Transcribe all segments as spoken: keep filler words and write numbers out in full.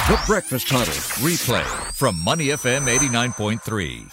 The Breakfast Huddle replay from Money F M eighty-nine point three.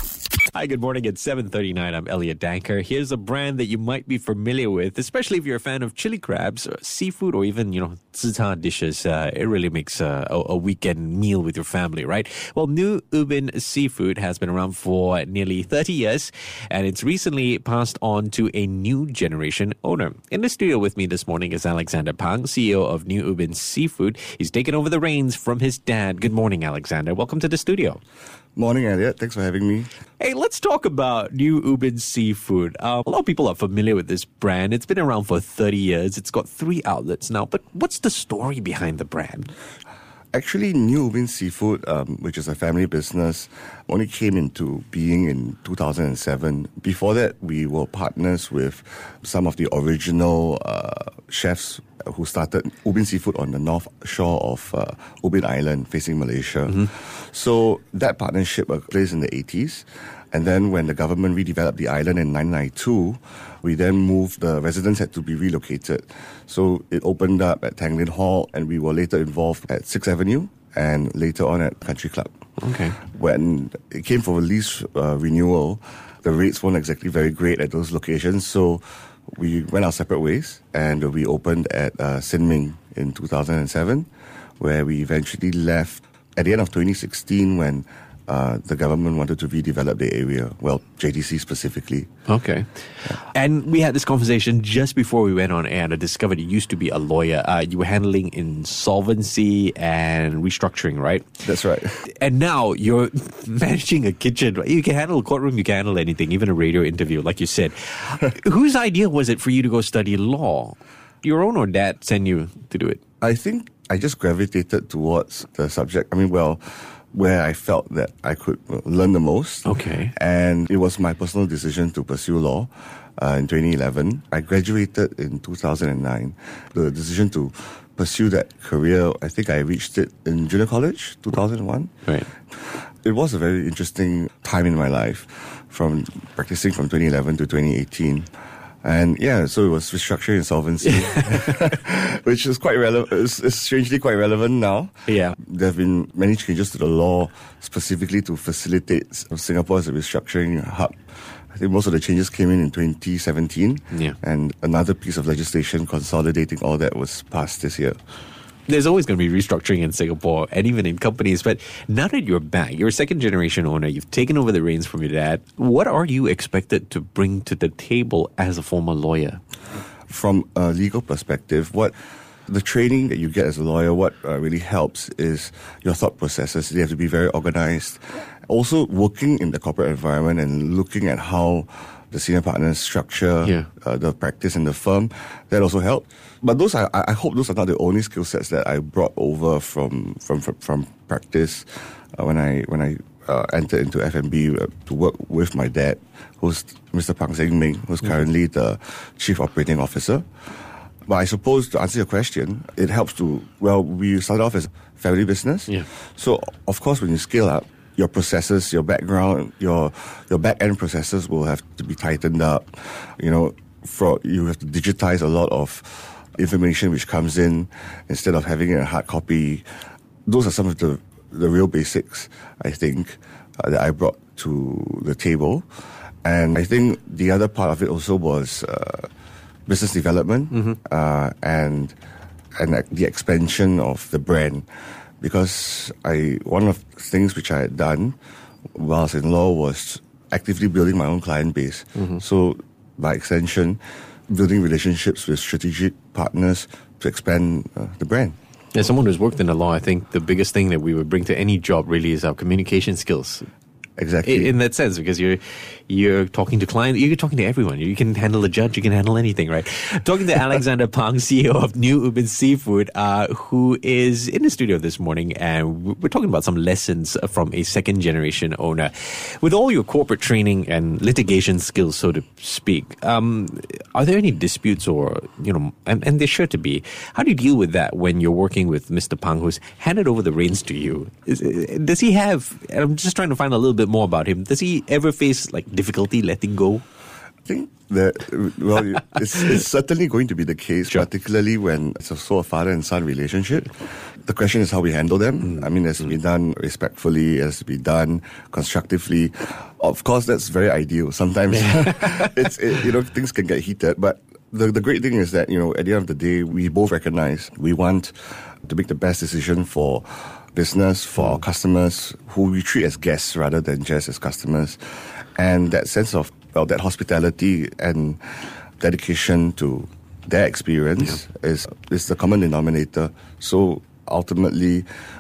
Hi, good morning. It's seven thirty-nine. I'm Elliot Danker. Here's a brand that you might be familiar with, especially if you're a fan of chili crabs, or seafood, or even, you know, zi char dishes. Uh, it really makes uh, a, a weekend meal with your family, right? Well, New Ubin Seafood has been around for nearly thirty years, and it's recently passed on to a new generation owner. In the studio with me this morning is Alexander Pang, C E O of New Ubin Seafood. He's taken over the reins from his dad. Good morning, Alexander. Welcome to the studio. Morning, Elliot. Thanks for having me. Hey, let's talk about New Ubin Seafood. Uh, a lot of people are familiar with this brand. It's been around for thirty years. It's got three outlets now. But what's the story behind the brand? Actually, New Ubin Seafood, um, which is a family business, only came into being in two thousand seven. Before that, we were partners with some of the original uh, chefs who started Ubin Seafood on the north shore of uh, Ubin Island, facing Malaysia. Mm-hmm. So that partnership took place in the eighties. And then when the government redeveloped the island in nineteen ninety-two, we then moved, the residents had to be relocated. So it opened up at Tanglin Hall, and we were later involved at sixth Avenue and later on at Country Club. Okay. When it came for lease uh, renewal, the rates weren't exactly very great at those locations. So we went our separate ways, and we opened at uh, Sin Ming in two thousand seven, where we eventually left at the end of twenty sixteen when uh, the government wanted to redevelop the area, well, J T C specifically. Okay. Yeah. And we had this conversation just before we went on air, and I discovered you used to be a lawyer. Uh, you were handling insolvency and restructuring, right? That's right. And now you're managing a kitchen. You can handle a courtroom, you can handle anything, even a radio interview, like you said. Whose idea was it for you to go study law? Your own or dad sent you to do it? I think I just gravitated towards the subject. I mean, well, where I felt that I could learn the most. Okay. And it was my personal decision to pursue law uh, in twenty eleven. I graduated in two thousand nine. The decision to pursue that career, I think I reached it in junior college, two thousand one. Right. It was a very interesting time in my life, from practicing from twenty eleven to twenty eighteen. And yeah, so it was restructuring insolvency, which is quite relevant. It's, it's strangely quite relevant now. Yeah. There have been many changes to the law specifically to facilitate Singapore as a restructuring hub. I think most of the changes came in in twenty seventeen. Yeah. And another piece of legislation consolidating all that was passed this year. There's always going to be restructuring in Singapore and even in companies. But now that you're back, you're a second generation owner, you've taken over the reins from your dad. What are you expected to bring to the table as a former lawyer? From a legal perspective, what the training that you get as a lawyer, what uh, really helps is your thought processes. They have to be very organized. Also, working in the corporate environment and looking at how the senior partners structure yeah. uh, the practice in the firm, that also helped. But those, are, I hope those are not the only skill sets that I brought over from from from, from practice uh, when I when I uh, entered into F and B uh, to work with my dad, who's Mister Pang Seng Ming, who's mm-hmm. currently the Chief Operating Officer. But I suppose, to answer your question, it helps to, well, we started off as a family business. Yeah. So, of course, when you scale up, your processes, your background, your your back-end processes will have to be tightened up. You know, for you have to digitize a lot of information which comes in instead of having it in a hard copy. Those are some of the, the real basics, I think, uh, that I brought to the table. And I think the other part of it also was uh, business development mm-hmm. uh, and and the expansion of the brand. Because I one of the things which I had done while I was in law was actively building my own client base. Mm-hmm. So by extension, building relationships with strategic partners to expand uh, the brand. As someone who's worked in the law, I think the biggest thing that we would bring to any job really is our communication skills. Exactly. In, in that sense, because you're you're talking to clients, you're talking to everyone. You can handle a judge, you can handle anything, right? Talking to Alexander Pang, C E O of New Ubin Seafood, uh, who is in the studio this morning, and we're talking about some lessons from a second generation owner. With all your corporate training and litigation skills, so to speak, um, are there any disputes or, you know, and, and there's sure to be, how do you deal with that when you're working with Mister Pang, who's handed over the reins to you? Is, does he have, and I'm just trying to find a little bit more about him, does he ever face like difficulty letting go? think that, well, it's, it's certainly going to be the case, sure. particularly when it's a sort of father and son relationship. The question is how we handle them. Mm. I mean, it has to be done respectfully, it has to be done constructively. Of course, that's very ideal. Sometimes, it's it, you know, things can get heated, but the, the great thing is that, you know, at the end of the day, we both recognize we want to make the best decision for business, for mm. our customers, who we treat as guests rather than just as customers. And that sense of, well, that hospitality and dedication to their experience yeah. is is the common denominator. So ultimately,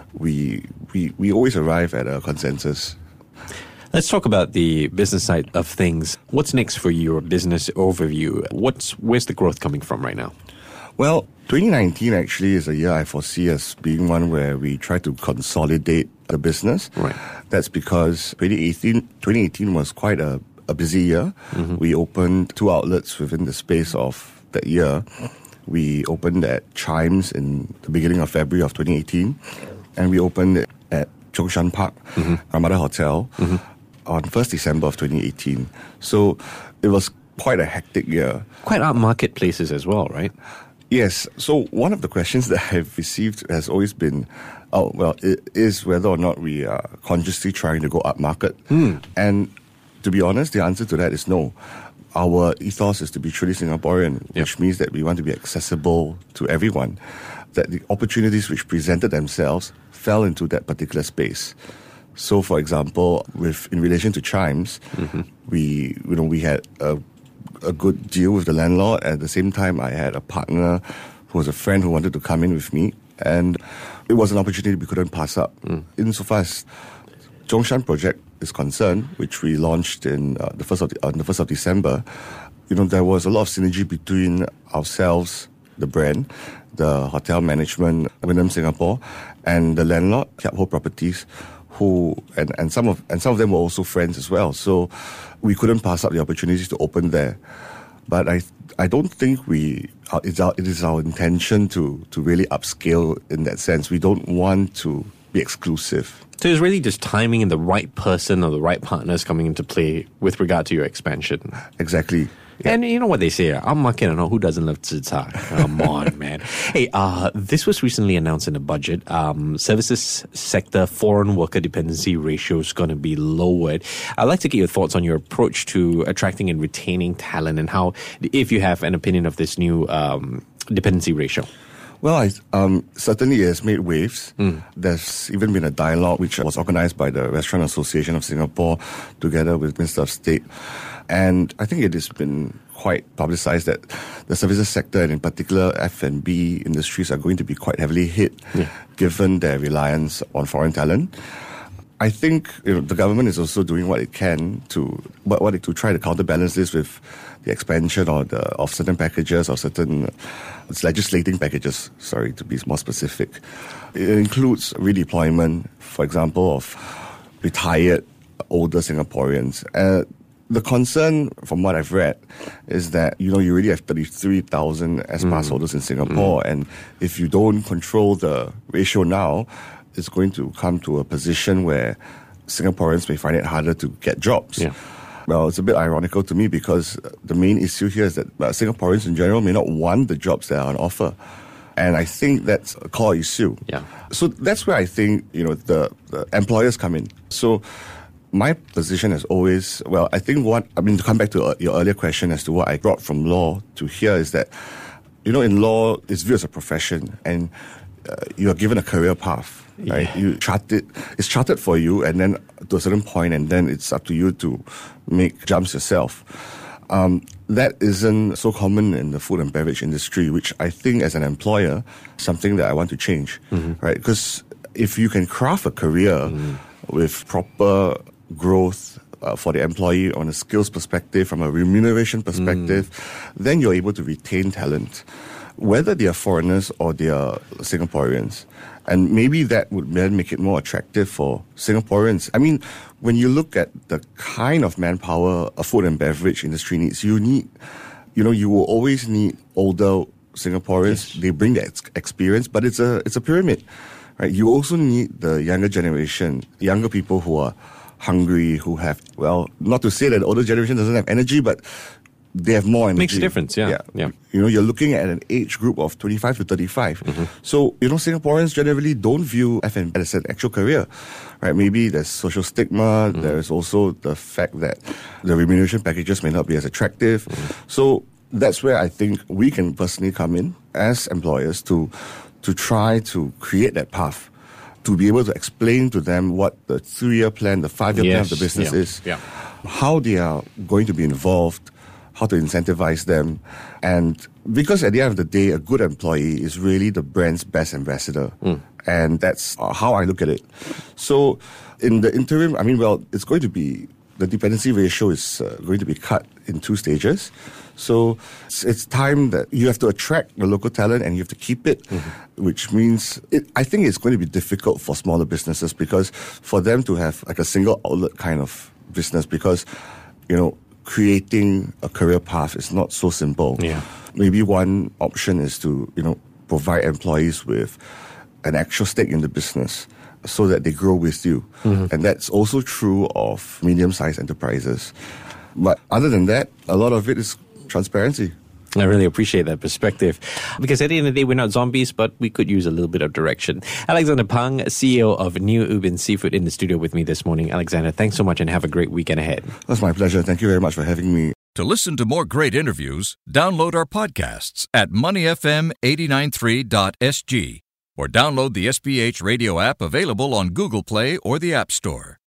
we we we always arrive at a consensus. Let's talk about the business side of things. What's next for your business overview? What's where's the growth coming from right now? Well, twenty nineteen actually is a year I foresee as being one where we try to consolidate the business. Right. That's because twenty eighteen, twenty eighteen was quite a, a busy year. Mm-hmm. We opened two outlets within the space of that year. We opened at Chimes in the beginning of February of twenty eighteen, and we opened at Zhongshan Park, mm-hmm. Ramada Hotel, mm-hmm. on first December of twenty eighteen. So it was quite a hectic year. Quite upmarket places as well, right? Yes. So one of the questions that I've received has always been, oh, well, it is whether or not we are consciously trying to go upmarket. Mm. And to be honest, the answer to that is no. Our ethos is to be truly Singaporean, yep. which means that we want to be accessible to everyone. That the opportunities which presented themselves fell into that particular space. So, for example, with in relation to Chimes, mm-hmm. we you know we had a a good deal with the landlord. At the same time, I had a partner who was a friend who wanted to come in with me, and it was an opportunity we couldn't pass up. Mm. Insofar as Zhongshan project is concerned, which we launched in uh, the first of the, on the first of December, you know, there was a lot of synergy between ourselves, the brand, the hotel management, Wyndham Singapore, and the landlord, Kiap Ho Properties, who and, and some of and some of them were also friends as well. So we couldn't pass up the opportunities to open there. But I I don't think we uh, it's our, it is our intention to to really upscale in that sense. We don't want to be exclusive. So it's really just timing and the right person or the right partners coming into play with regard to your expansion. Exactly. Yeah. And you know what they say, I'm market and who doesn't love zi char? Come on, man. Hey, uh, this was recently announced in the budget. Um, services sector foreign worker dependency ratio is going to be lowered. I'd like to get your thoughts on your approach to attracting and retaining talent and how, if you have an opinion of this new um, dependency ratio. Well, I, um, certainly it has made waves. Mm. There's even been a dialogue which was organized by the Restaurant Association of Singapore together with Minister of State. And I think it has been quite publicized that the services sector and in particular F and B industries are going to be quite heavily hit yeah. given their reliance on foreign talent. I think you know, the government is also doing what it can to what, what it, to try to counterbalance this with the expansion or the, of certain packages or certain it's legislating packages, sorry, to be more specific. It includes redeployment, for example, of retired older Singaporeans. Uh, the concern, from what I've read, is that, you know, you already have thirty-three thousand S-Pass mm. holders in Singapore, mm. and if you don't control the ratio now, it's going to come to a position where Singaporeans may find it harder to get jobs. Yeah. Well, it's a bit ironical to me because the main issue here is that uh, Singaporeans in general may not want the jobs that are on offer. And I think that's a core issue. Yeah. So that's where I think, you know, the, the employers come in. So my position is always, well, I think what, I mean, to come back to uh, your earlier question as to what I brought from law to here is that, you know, in law, it's viewed as a profession and uh, you are given a career path. Right, yeah. you chart it. It's charted for you, and then to a certain point, and then it's up to you to make jumps yourself. Um, that isn't so common in the food and beverage industry, which I think, as an employer, something that I want to change. Mm-hmm. Right, because if you can craft a career mm-hmm. with proper growth uh, for the employee on a skills perspective, from a remuneration perspective, mm. then you're able to retain talent, whether they are foreigners or they are Singaporeans. And maybe that would then make it more attractive for Singaporeans. I mean, when you look at the kind of manpower a food and beverage industry needs, you need, you know, you will always need older Singaporeans. Yes. They bring that ex- experience, but it's a it's a pyramid, right? You also need the younger generation, younger people who are hungry, who have, well, not to say that the older generation doesn't have energy, but they have more energy. Makes a difference, yeah. yeah. You know, you're looking at an age group of twenty-five to thirty-five. Mm-hmm. So, you know, Singaporeans generally don't view F and B as an actual career, right? Maybe there's social stigma. Mm-hmm. There's also the fact that the remuneration packages may not be as attractive. Mm-hmm. So that's where I think we can personally come in as employers to to try to create that path, to be able to explain to them what the three-year plan, the five-year yes. plan of the business yeah. is, yeah. how they are going to be involved, how to incentivize them. And because at the end of the day, a good employee is really the brand's best ambassador. Mm. And that's how I look at it. So in the interim, I mean, well, it's going to be, the dependency ratio is uh, going to be cut in two stages. So it's, it's time that you have to attract the local talent and you have to keep it, mm-hmm. which means it, I think it's going to be difficult for smaller businesses because for them to have like a single outlet kind of business, because, you know, creating a career path is not so simple. Yeah. Maybe one option is to, you know, provide employees with an actual stake in the business so that they grow with you. Mm-hmm. And that's also true of medium-sized enterprises. But other than that, a lot of it is transparency. I really appreciate that perspective, because at the end of the day, we're not zombies, but we could use a little bit of direction. Alexander Pang, C E O of New Ubin Seafood, in the studio with me this morning. Alexander, thanks so much and have a great weekend ahead. That's my pleasure. Thank you very much for having me. To listen to more great interviews, download our podcasts at money f m eight nine three dot s g or download the S P H radio app available on Google Play or the App Store.